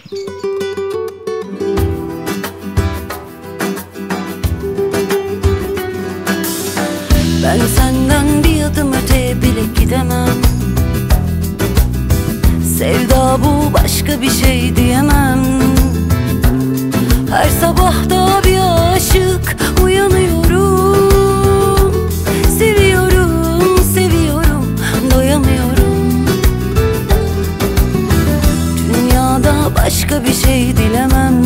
Ben senden bir adım öteye bile gidemem. Sevda bu, başka bir şey diyemem. Her sabah da bir aşık uyanıyorum. Seviyorum, seviyorum, doyamıyorum. Dünyada başka bir şey dilemem.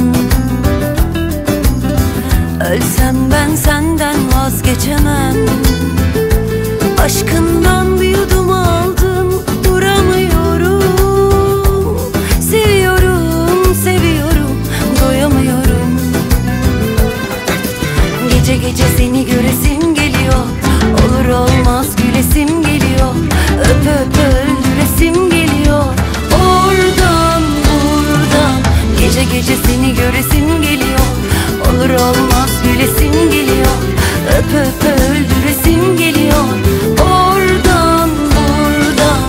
Ölsem ben senden vazgeçemem. Aşkından bir yudum aldım, duramıyorum. Seviyorum, seviyorum, doyamıyorum. Gece gece seni göresim geliyor. Olur olmaz gülesim geliyor. Öp öp öldüresim geliyor. Oradan buradan gece gece seni göresim geliyor. Olur olmaz gülesim geliyor. Öp öp öldüresim geliyor. Oradan buradan.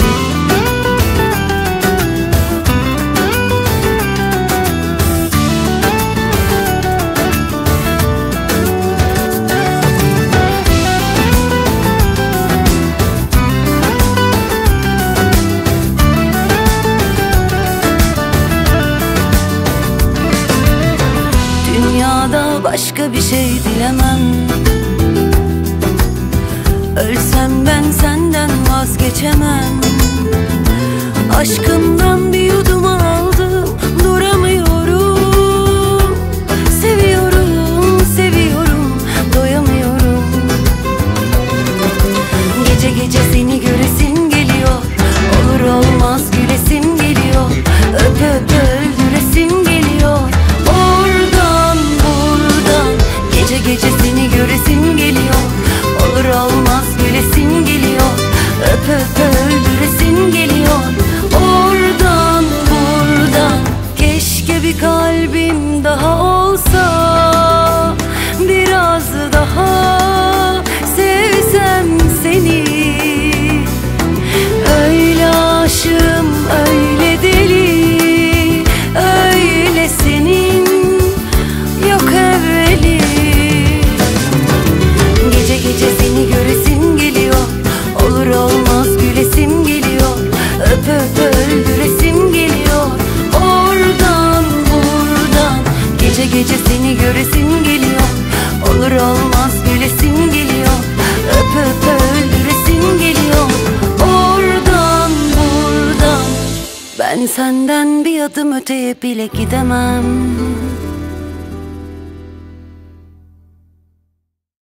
Dünyada başka bir şey dilemem. Ölsem ben senden vazgeçemem. Aşkımdan bir yudum aldım, duramıyorum. Seviyorum, seviyorum, doyamıyorum. Gece gece seni göresim geliyor. Olur olmaz gülesim geliyor. Öp öp öldüresim geliyor. Oradan buradan gece gece seni göresim geliyor. Olur olmaz gülesim geliyor. Öp öp öldüresim geliyor. Oradan buradan. Keşke bir kalbim daha olsa, biraz daha sevsem seni. Öyle aşığım, öyle deli, öyle senin yok evveli. Gece gece seni göresim geliyor. Olur olmaz gülesim geliyor. Öp öp öldüresim geliyor. Oradan buradan gece gece seni göresim geliyor. Olur olmaz gülesim geliyor. Öp öp öldüresim geliyor. Oradan buradan. Ben senden bir adım öteye bile gidemem.